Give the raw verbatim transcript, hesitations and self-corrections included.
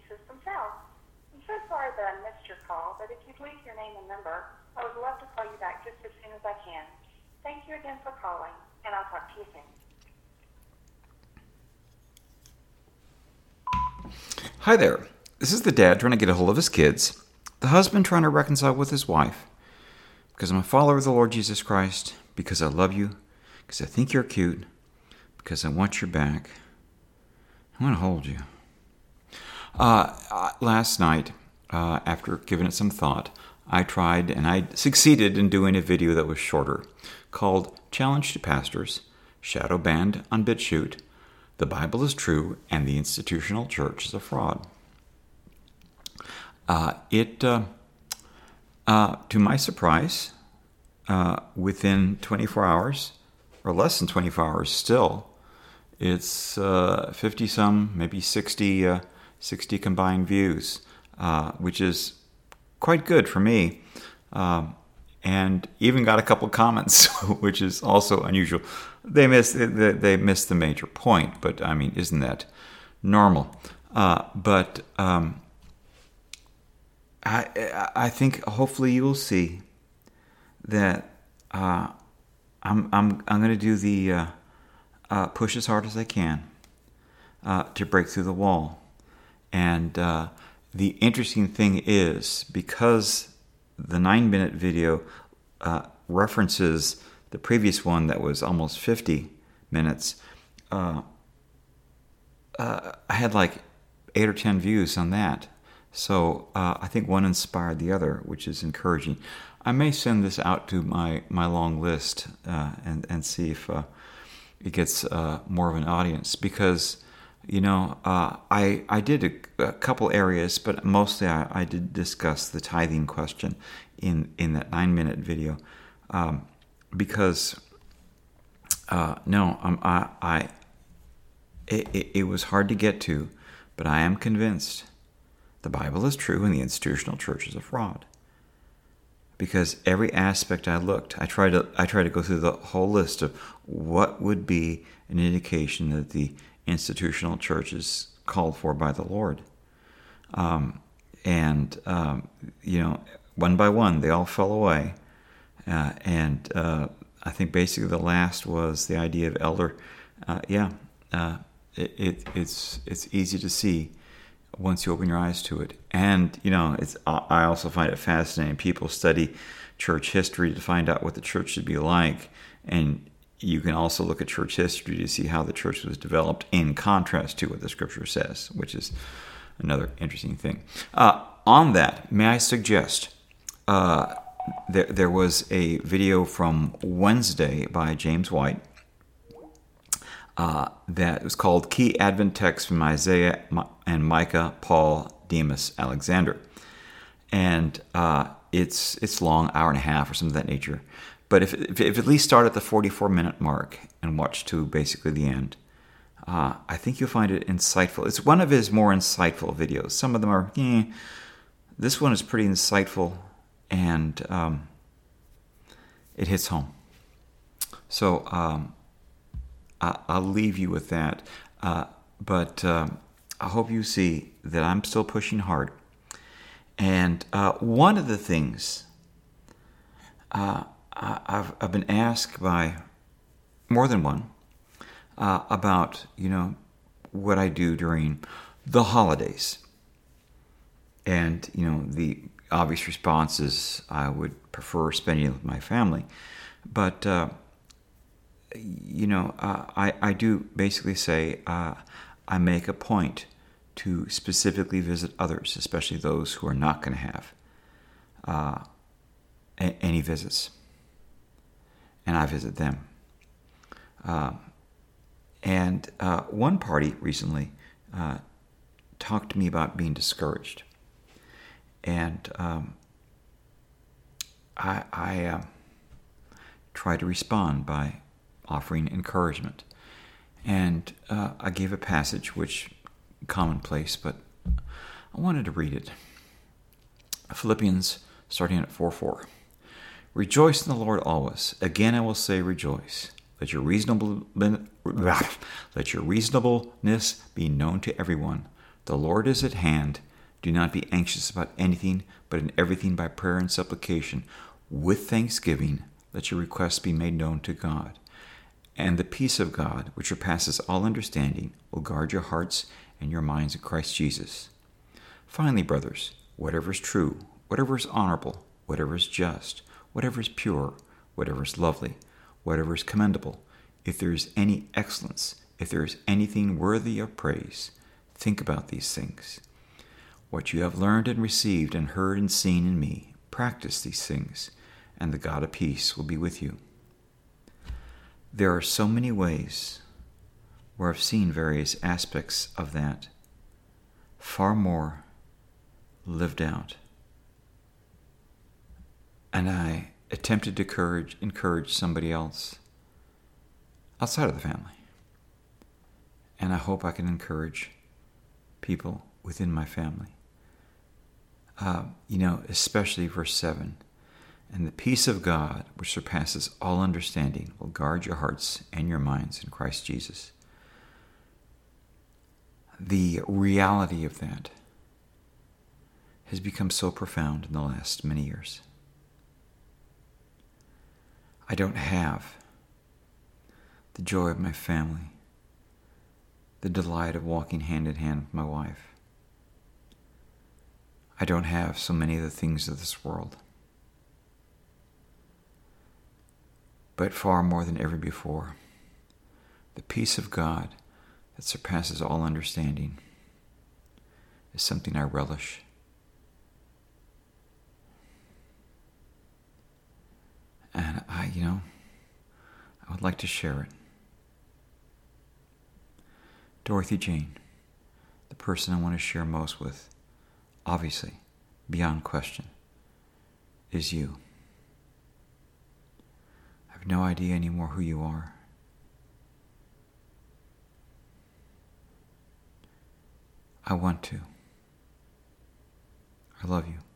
System South. I'm so sorry that I missed your call, but if you'd leave your name and number, I would love to call you back just as soon as I can. Thank you again for calling, and I'll talk to you soon. Hi there. This is the dad trying to get a hold of his kids, the husband trying to reconcile with his wife. Because I'm a follower of the Lord Jesus Christ, because I love you, because I think you're cute, because I want your back. I want to hold you. Uh, last night, uh, after giving it some thought, I tried and I succeeded in doing a video that was shorter called Challenge to Pastors, Shadow Banned on BitChute, The Bible is True, and the Institutional Church is a Fraud. Uh, it, uh, uh, to my surprise, uh, within twenty-four hours, or less than twenty-four hours still, it's uh, fifty-some, maybe sixty, uh, sixty combined views, uh, which is quite good for me. Um, and even got a couple comments, which is also unusual. They missed they, they missed the major point, but I mean, isn't that normal? Uh, but um, I I think hopefully you will see that uh, I'm I'm I'm going to do the uh, uh, push as hard as I can uh, to break through the wall. And uh, the interesting thing is, because the nine-minute video uh, references the previous one that was almost fifty minutes, uh, uh, I had like eight or ten views on that. So uh, I think one inspired the other, which is encouraging. I may send this out to my, my long list uh, and, and see if uh, it gets uh, more of an audience, because You know, uh, I I did a, a couple areas, but mostly I, I did discuss the tithing question in, in that nine minute video, um, because uh, no, um, I I it, it, it was hard to get to, but I am convinced the Bible is true and the institutional church is a fraud. Because every aspect I looked, I tried to I tried to go through the whole list of what would be an indication that the institutional church is called for by the Lord. Um, and, um, you know, one by one, they all fell away. Uh, and uh, I think basically the last was the idea of elder. Uh, yeah, uh, it, it, it's it's easy to see once you open your eyes to it. And, you know, it's I also find it fascinating. People study church history to find out what the church should be like. And you can also look at church history to see how the church was developed in contrast to what the scripture says, which is another interesting thing. Uh, on that, may I suggest, uh, there, there was a video from Wednesday by James White uh, that was called Key Advent Texts from Isaiah and Micah, Paul, Demas, Alexander. And uh, it's it's long, hour and a half or something of that nature. But if, if, if at least start at the forty-four minute mark and watch to basically the end, uh, I think you'll find it insightful. It's one of his more insightful videos. Some of them are, eh. This one is pretty insightful, and um, it hits home. So um, I, I'll leave you with that. Uh, but um, I hope you see that I'm still pushing hard. And uh, one of the things... Uh, I've, I've been asked by more than one uh, about, you know, what I do during the holidays. And, you know, the obvious response is I would prefer spending it with my family. But, uh, you know, uh, I, I do basically say uh, I make a point to specifically visit others, especially those who are not going to have uh, a- any visits. And I visit them. Uh, and uh, one party recently uh, talked to me about being discouraged. And um, I, I uh, try to respond by offering encouragement. And uh, I gave a passage, which commonplace, but I wanted to read it. Philippians, starting at four four. Rejoice in the Lord always. Again, I will say rejoice. Let your reasonable let your reasonableness be known to everyone. The Lord is at hand. Do not be anxious about anything, but in everything by prayer and supplication, with thanksgiving, let your requests be made known to God. And the peace of God, which surpasses all understanding, will guard your hearts and your minds in Christ Jesus. Finally, brothers, whatever is true, whatever is honorable, whatever is just, whatever is pure, whatever is lovely, whatever is commendable, if there is any excellence, if there is anything worthy of praise, think about these things. What you have learned and received and heard and seen in me, practice these things, and the God of peace will be with you. There are so many ways where I've seen various aspects of that, far more lived out. And I attempted to encourage, encourage somebody else outside of the family. And I hope I can encourage people within my family. Uh, you know, especially verse seven. And the peace of God, which surpasses all understanding, will guard your hearts and your minds in Christ Jesus. The reality of that has become so profound in the last many years. I don't have the joy of my family, the delight of walking hand in hand with my wife. I don't have so many of the things of this world. But far more than ever before, the peace of God that surpasses all understanding is something I relish. And I, you know, I would like to share it. Dorothy Jane, the person I want to share most with, obviously, beyond question, is you. I have no idea anymore who you are. I want to. I love you.